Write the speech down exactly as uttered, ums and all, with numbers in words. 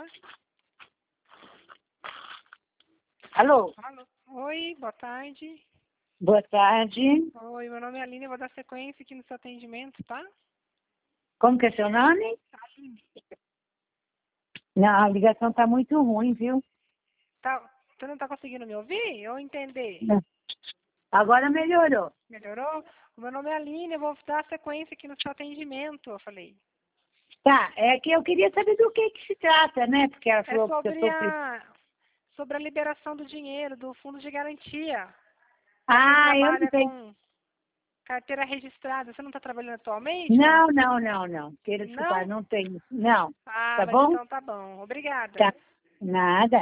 tá? Alô? Alô? Oi, boa tarde. Boa tarde. Oi, meu nome é Aline, eu vou dar sequência aqui no seu atendimento, tá? Como que é seu nome? Aline. Não, a ligação tá muito ruim, viu? Tá, você não tá conseguindo me ouvir ou entender? Não. Agora melhorou. Melhorou? O meu nome é Aline, eu vou dar sequência aqui no seu atendimento, eu falei. Tá, é que eu queria saber do que que se trata, né? Porque ela É falou que eu sobre tô... a, sobre a liberação do dinheiro, do fundo de garantia. Pra quem Ah, eu não trabalha tenho... com carteira registrada. Você não está trabalhando atualmente? Não? Não, não, não, não. Queira desculpar, Não? não tenho. Não. Ah, Tá mas bom? então tá bom. Obrigada. Tá. Nada.